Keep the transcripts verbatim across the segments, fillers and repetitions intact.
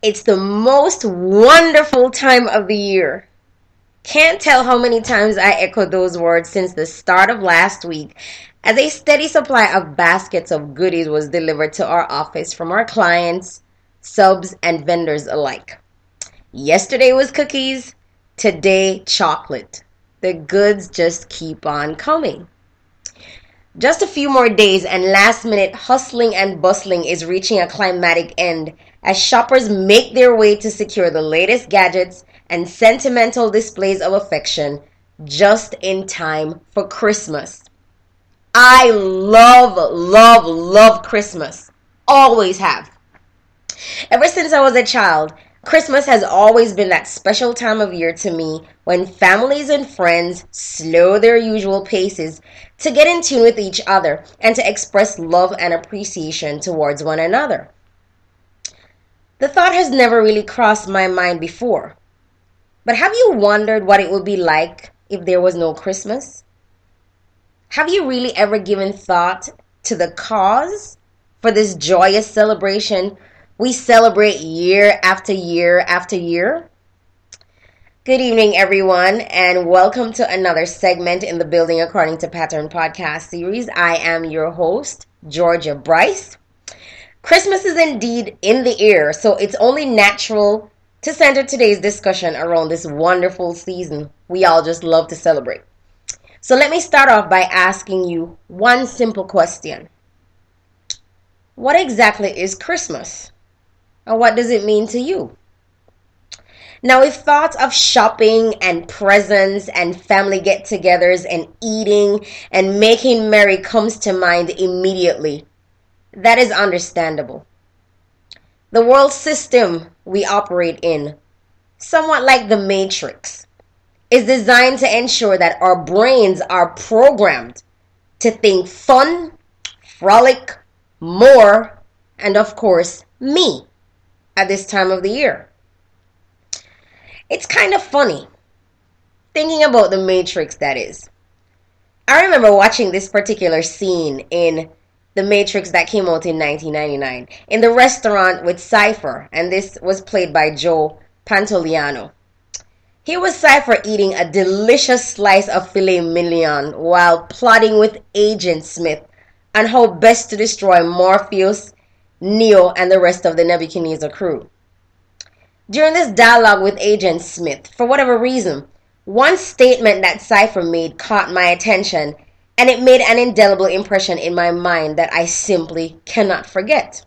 It's the most wonderful time of the year. Can't tell how many times I echoed those words since the start of last week as a steady supply of baskets of goodies was delivered to our office from our clients, subs, and vendors alike. Yesterday was cookies, today chocolate. The goods just keep on coming. Just a few more days and last minute hustling and bustling is reaching a climatic end as shoppers make their way to secure the latest gadgets and sentimental displays of affection just in time for Christmas. I love, love, love Christmas. Always have. Ever since I was a child, Christmas has always been that special time of year to me when families and friends slow their usual paces to get in tune with each other and to express love and appreciation towards one another. The thought has never really crossed my mind before. But have you wondered what it would be like if there was no Christmas? Have you really ever given thought to the cause for this joyous celebration we celebrate year after year after year? Good evening, everyone, and welcome to another segment in the Building According to Pattern podcast series. I am your host, Georgia Bryce. Christmas is indeed in the air, so it's only natural to center today's discussion around this wonderful season we all just love to celebrate. So let me start off by asking you one simple question. What exactly is Christmas? And what does it mean to you? Now, if thoughts of shopping and presents and family get-togethers and eating and making merry comes to mind immediately, that is understandable. The world system we operate in, somewhat like the Matrix, is designed to ensure that our brains are programmed to think fun, frolic, more, and of course, me at this time of the year. It's kind of funny, thinking about the Matrix, that is. I remember watching this particular scene in The Matrix that came out in nineteen ninety-nine in the restaurant with Cypher, and this was played by Joe Pantoliano. Here was Cypher eating a delicious slice of filet mignon while plotting with Agent Smith on how best to destroy Morpheus, Neo, and the rest of the Nebuchadnezzar crew. During this dialogue with Agent Smith, for whatever reason, one statement that Cypher made caught my attention, and it made an indelible impression in my mind that I simply cannot forget.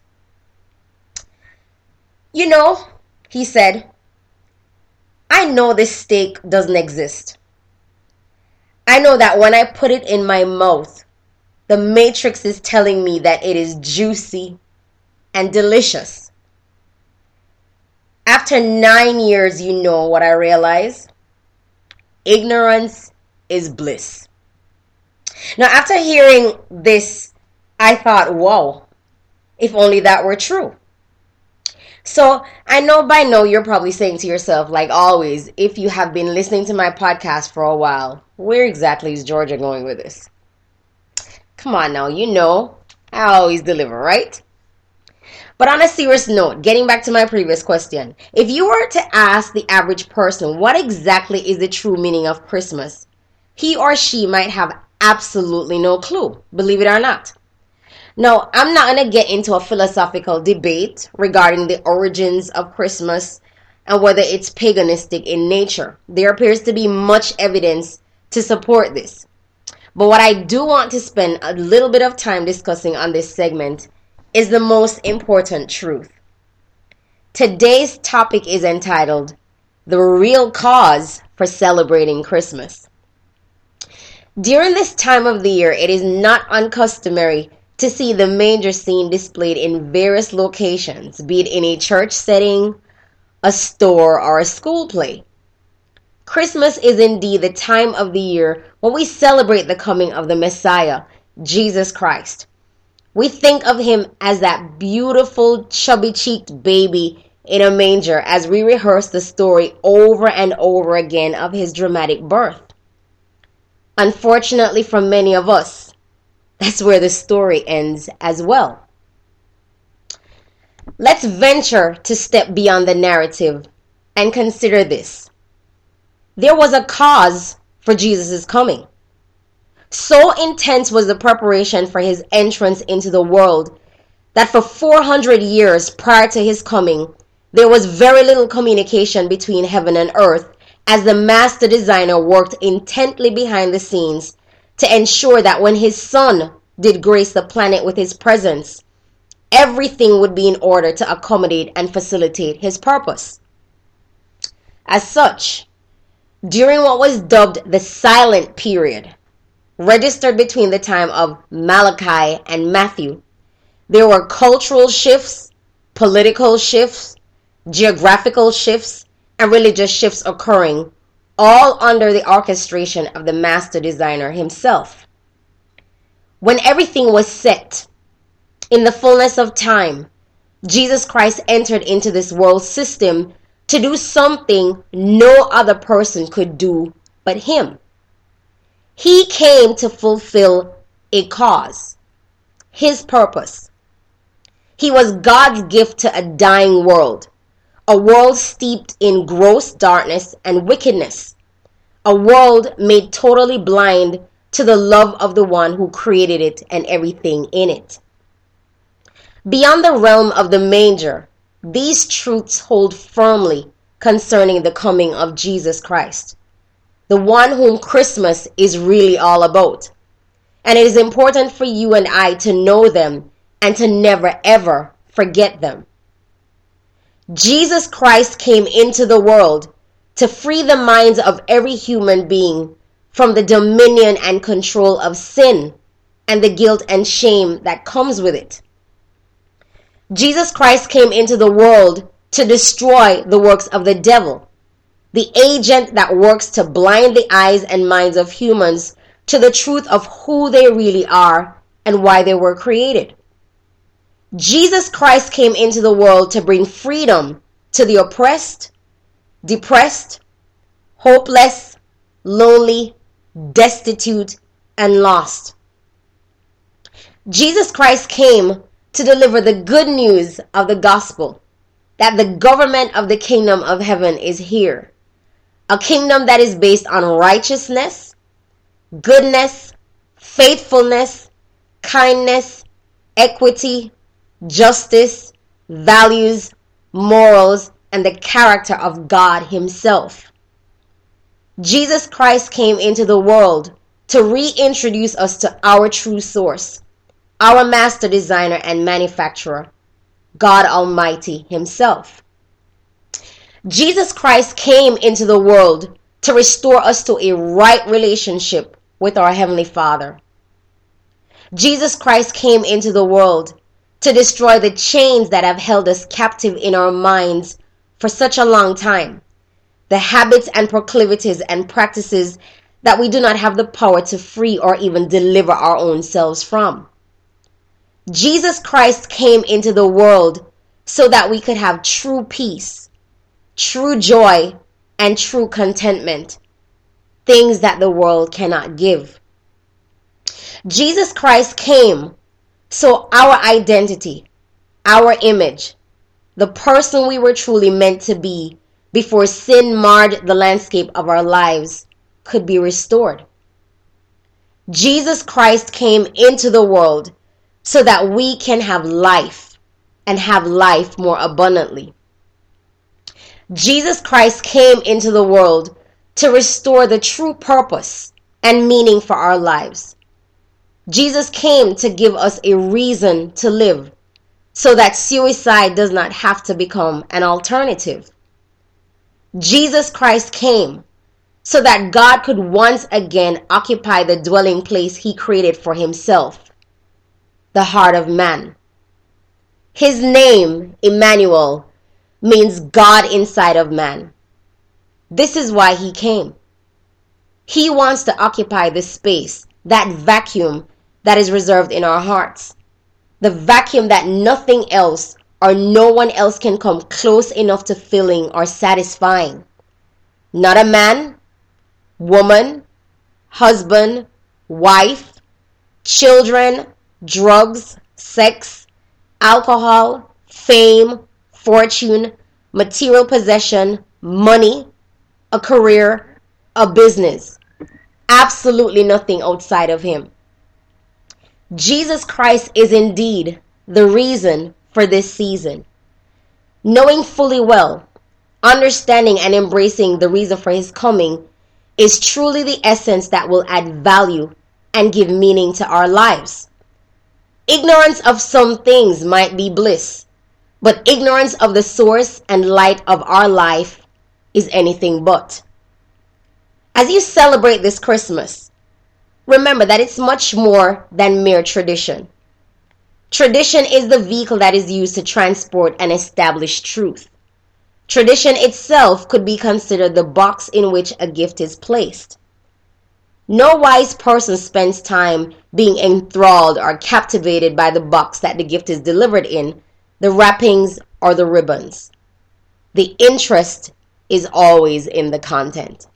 You know, he said, I know this steak doesn't exist. I know that when I put it in my mouth, the Matrix is telling me that it is juicy and delicious. After nine years, you know what I realize? Ignorance is bliss. Now, after hearing this, I thought, whoa, if only that were true. So I know by now you're probably saying to yourself, like always, if you have been listening to my podcast for a while, where exactly is Georgia going with this? Come on now, you know, I always deliver, right? But on a serious note, getting back to my previous question, if you were to ask the average person what exactly is the true meaning of Christmas, he or she might have absolutely no clue, believe it or not. Now, I'm not going to get into a philosophical debate regarding the origins of Christmas and whether it's paganistic in nature. There appears to be much evidence to support this. But what I do want to spend a little bit of time discussing on this segment is the most important truth. Today's topic is entitled, The Real Cause for Celebrating Christmas. During this time of the year, it is not uncustomary to see the manger scene displayed in various locations, be it in a church setting, a store, or a school play. Christmas is indeed the time of the year when we celebrate the coming of the Messiah, Jesus Christ. We think of him as that beautiful, chubby-cheeked baby in a manger as we rehearse the story over and over again of his dramatic birth. Unfortunately for many of us, that's where the story ends as well. Let's venture to step beyond the narrative and consider this. There was a cause for Jesus' coming. So intense was the preparation for his entrance into the world that for four hundred years prior to his coming, there was very little communication between heaven and earth as the master designer worked intently behind the scenes to ensure that when his son did grace the planet with his presence, everything would be in order to accommodate and facilitate his purpose. As such, during what was dubbed the silent period, registered between the time of Malachi and Matthew, there were cultural shifts, political shifts, geographical shifts, and religious shifts occurring, all under the orchestration of the master designer himself. When everything was set, in the fullness of time, Jesus Christ entered into this world system to do something no other person could do but him. He came to fulfill a cause, his purpose. He was God's gift to a dying world, a world steeped in gross darkness and wickedness, a world made totally blind to the love of the one who created it and everything in it. Beyond the realm of the manger, these truths hold firmly concerning the coming of Jesus Christ, the one whom Christmas is really all about. And it is important for you and I to know them and to never ever forget them. Jesus Christ came into the world to free the minds of every human being from the dominion and control of sin and the guilt and shame that comes with it. Jesus Christ came into the world to destroy the works of the devil, the agent that works to blind the eyes and minds of humans to the truth of who they really are and why they were created. Jesus Christ came into the world to bring freedom to the oppressed, depressed, hopeless, lonely, destitute, and lost. Jesus Christ came to deliver the good news of the gospel, that the government of the kingdom of heaven is here. A kingdom that is based on righteousness, goodness, faithfulness, kindness, equity, justice, values, morals, and the character of God himself. Jesus Christ came into the world to reintroduce us to our true source, our master designer and manufacturer, God Almighty himself. Jesus Christ came into the world to restore us to a right relationship with our Heavenly Father. Jesus Christ came into the world to destroy the chains that have held us captive in our minds for such a long time, the habits and proclivities and practices that we do not have the power to free or even deliver our own selves from. Jesus Christ came into the world so that we could have true peace, true joy, and true contentment, things that the world cannot give. Jesus Christ came so our identity, our image, the person we were truly meant to be before sin marred the landscape of our lives, could be restored. Jesus Christ came into the world so that we can have life and have life more abundantly. Jesus Christ came into the world to restore the true purpose and meaning for our lives. Jesus came to give us a reason to live so that suicide does not have to become an alternative. Jesus Christ came so that God could once again occupy the dwelling place he created for himself, the heart of man. His name, Emmanuel, means God inside of man. This is why he came. He wants to occupy the space, that vacuum that is reserved in our hearts. The vacuum that nothing else or no one else can come close enough to filling or satisfying. Not a man, woman, husband, wife, children, drugs, sex, alcohol, fame, fortune, material possession, money, a career, a business. Absolutely nothing outside of him. Jesus Christ is indeed the reason for this season. Knowing fully well, understanding and embracing the reason for his coming is truly the essence that will add value and give meaning to our lives. Ignorance of some things might be bliss, but ignorance of the source and light of our life is anything but. As you celebrate this Christmas, remember that it's much more than mere tradition. Tradition is the vehicle that is used to transport and establish truth. Tradition itself could be considered the box in which a gift is placed. No wise person spends time being enthralled or captivated by the box that the gift is delivered in, the wrappings or the ribbons. The interest is always in the content.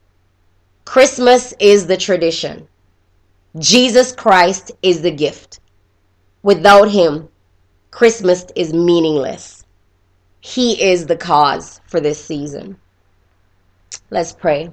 Christmas is the tradition. Jesus Christ is the gift. Without him, Christmas is meaningless. He is the cause for this season. Let's pray.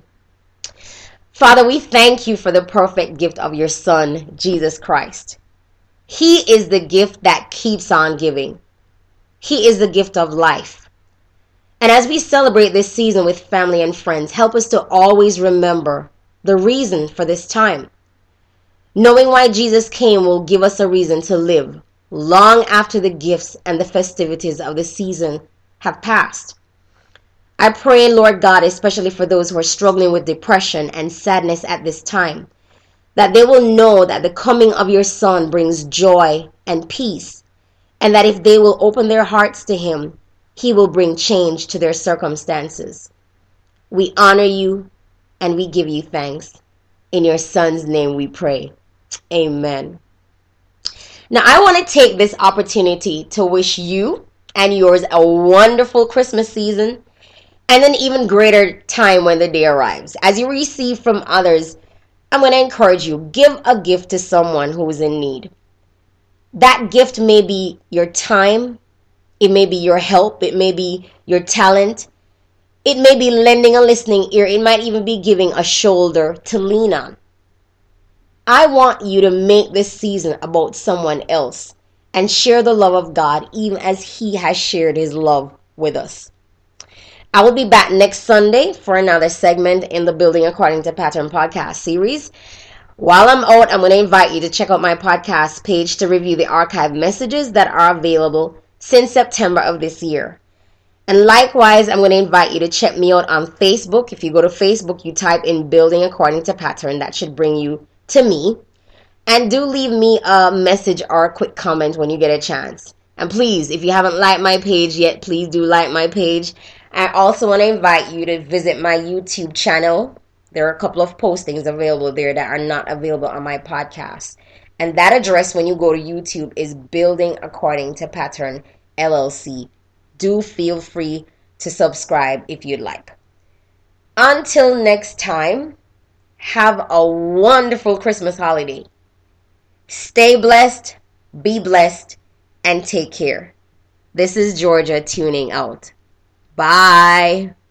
Father, we thank you for the perfect gift of your Son, Jesus Christ. He is the gift that keeps on giving. He is the gift of life. And as we celebrate this season with family and friends, help us to always remember the reason for this time. Knowing why Jesus came will give us a reason to live long after the gifts and the festivities of the season have passed. I pray, Lord God, especially for those who are struggling with depression and sadness at this time, that they will know that the coming of your Son brings joy and peace, and that if they will open their hearts to him, he will bring change to their circumstances. We honor you and we give you thanks. In your Son's name we pray. Amen. Now, I want to take this opportunity to wish you and yours a wonderful Christmas season and an even greater time when the day arrives. As you receive from others, I'm going to encourage you, give a gift to someone who is in need. That gift may be your time, it may be your help, it may be your talent, it may be lending a listening ear, it might even be giving a shoulder to lean on. I want you to make this season about someone else and share the love of God even as he has shared his love with us. I will be back next Sunday for another segment in the Building According to Pattern podcast series. While I'm out, I'm going to invite you to check out my podcast page to review the archived messages that are available since September of this year. And likewise, I'm going to invite you to check me out on Facebook. If you go to Facebook, you type in Building According to Pattern. That should bring you to me. And do leave me a message or a quick comment when you get a chance. And please, if you haven't liked my page yet, please do like my page. I also want to invite you to visit my YouTube channel. There are a couple of postings available there that are not available on my podcast. And that address when you go to YouTube is Building According to Pattern L L C. Do feel free to subscribe if you'd like. Until next time, have a wonderful Christmas holiday. Stay blessed, be blessed, and take care. This is Georgia tuning out. Bye.